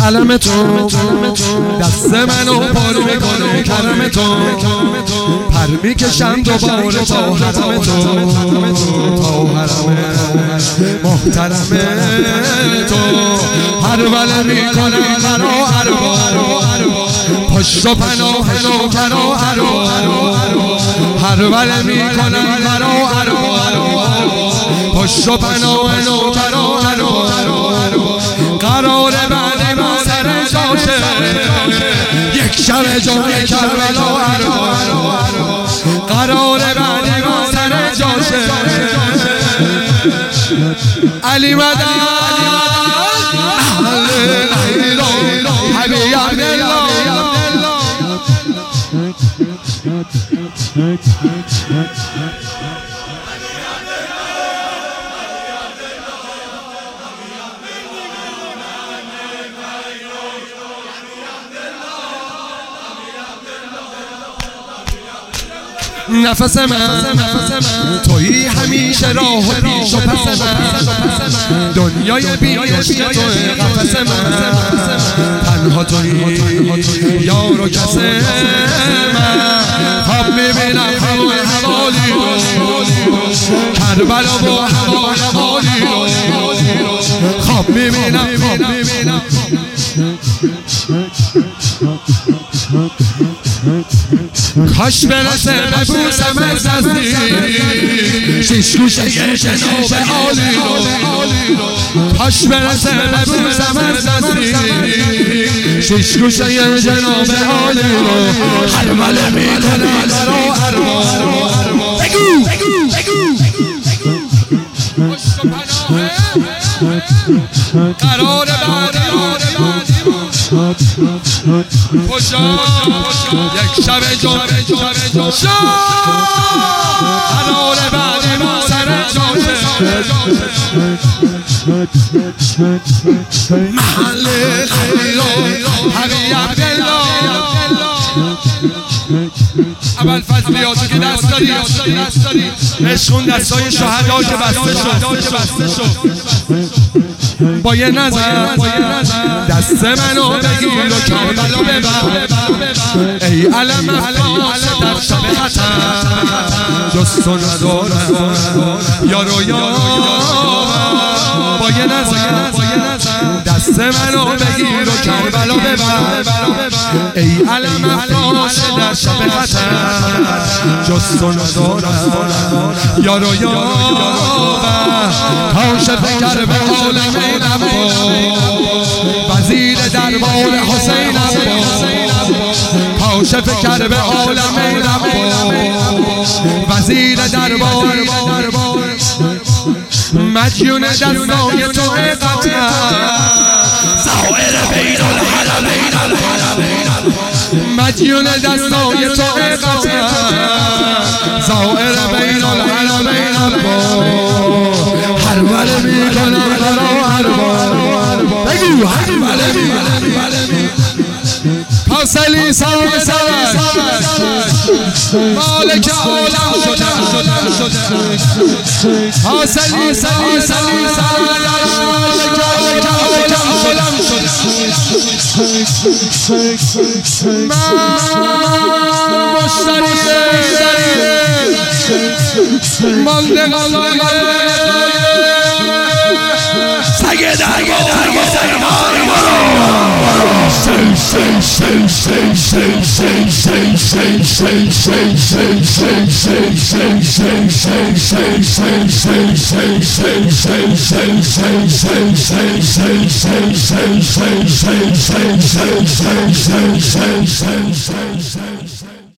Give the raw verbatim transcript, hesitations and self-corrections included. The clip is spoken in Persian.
علم تو دست منو پر میکنه کرم تو، پر میکشم دوباره تا حرم تو، تا حرم محترم تو. هر وله میکنم برا ارباب، پشت و پناه نوکر و ارباب. هر وله میکنم برا ارباب، پشت و پناه نوکر و ارباب. قرار بعد ما سر جاشه، یک شب جای کربلا ارباب. قرار بعد ما سر جاشه، علی مدد حبیب عبدالله. نفس من تویی همیشه راه و پیش و پس من، دنیای بینش توی قفس من. تنها تویی یار و کس من، خواب میبینم هوای حوالی رو، کربلا و هوای حوالی رو. خواب میبینم خواب میبینم کاش برسه ببوسم از نزدیک، شیش گوشه جناب عالی رو. کاش برسه ببوسم از نزدیک، شیش گوشه جناب عالی رو. هر وله میکنم برا ارباب، بگو قرار بعدی خوشا یک شب جمعه شا، قرار بعدی ما سر جاشه، محل خیرو حبیب عبدالله. اول فضلیاتی که دست داری عشقون دستای شهدا که بسته شد. با یه نظر دست منو بگیر و کربلا ببر، ای علم افلاس در شب خطر، جست و ندارم یارو یار. با یه نظر دست منو بگیر و کربلا ببر، ای علم افلاس در شب خطر، جست و ندارم یارو یار. کاشف کرب عالم وزیر دربار حسین عباس، کاشف کرب عالم وزیر دربار، مدیون دستای تو قطر، زائر بین الحرمین، مدیون دستای تو قطر، زائر بین الحرمین. هر وله میکنم برا ارباب، بگو هر وله میکنم کاسلی سال سرش، مالک عالم شده. کاسلی سلی سلی سرش، مالک عالم شده. من مشتری مانده قلقه سگه درگاه Say, say, say, say, say, say, say, say, say.